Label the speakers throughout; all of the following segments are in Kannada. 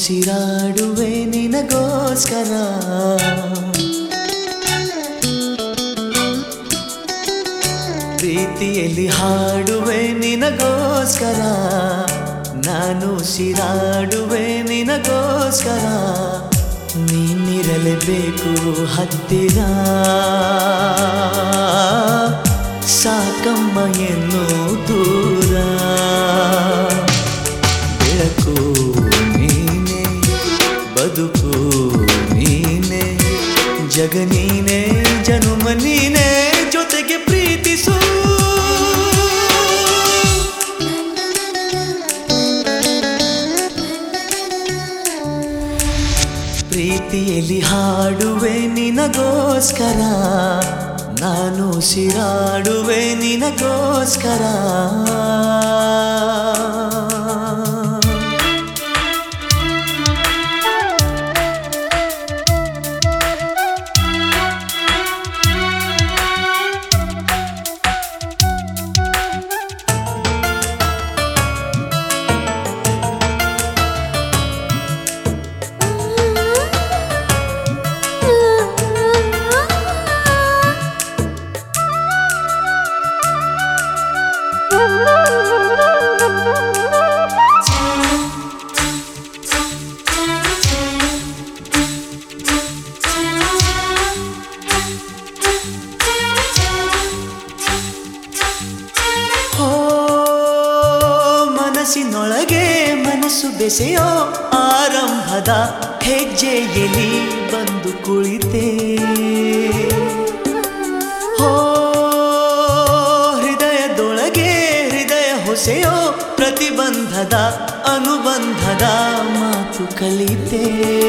Speaker 1: ಉಸಿರಾಡುವೆ ನಿನಗೋಸ್ಕರ ಪ್ರೀತಿಯಲ್ಲಿ ಹಾಡುವೆ ನಿನಗೋಸ್ಕರ ನಾನು ಉಸಿರಾಡುವೆ ನಿನಗೋಸ್ಕರ ನೀನಿರಲೇಬೇಕು ಹತ್ತಿರ ಸಾಕಮ್ಮ ಎನ್ನು ದೂರ ಬೆಳಕು ನೀನೆ ಬದುಕು ನೀನೆ ಜಗ ನೀನೆ ಜನುಮ ನೀನೆ ಜೊತೆಗೆ ಪ್ರೀತಿಸು ಪ್ರೀತಿಯಲ್ಲಿ ಹಾಡುವೆ ನಿನಗೋಸ್ಕರ ನಾನು ಉಸಿರಾಡುವೆ ನಿನಗೋಸ್ಕರ ಮನಸ್ಸಿನೊಳಗೆ ಮನಸ್ಸು ಬೆಸೆಯೋ ಆರಂಭದ ಹೆಜ್ಜೆಯಲ್ಲಿ ಬಂದು ಕುಳಿತೆ ಹೃದಯದೊಳಗೆ ಹೃದಯ ಹೊಸೆಯೋ ಪ್ರತಿಬಂಧದ ಅನುಬಂಧದ ಮಾತು ಕಲಿತೆ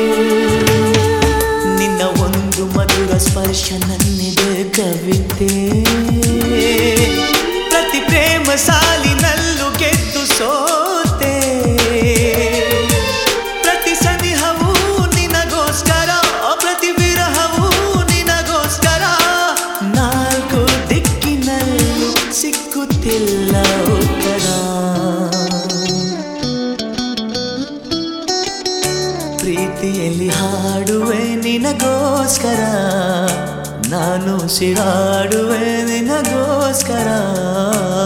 Speaker 1: ನಿನ್ನ ಒಂದು ಮಧುರ ಸ್ಪರ್ಶ ನನ್ನಿದೆ ಕವಿತೆ ಪ್ರತಿ ಪ್ರೇಮ ಸಾಲಿನಲ್ಲೂ ಗೆದ್ದು ಸೋತೆ ಪ್ರತಿ ಸನಿಹವೂ ನಿನಗೋಸ್ಕರ ಪ್ರತಿ ವಿರಹವೂ ನಿನಗೋಸ್ಕರ ನಾಲ್ಕು ದಿಕ್ಕಿನಲ್ಲೂ ಸಿಕ್ಕುತ್ತಿಲ್ಲ ಉತ್ತರ ಪ್ರೀತಿಯಲ್ಲಿ ಹಾಡುವೆ ನಿನಗೋಸ್ಕರ ನಾನು ಉಸಿರಾಡುವೆ ನಿನಗೋಸ್ಕರ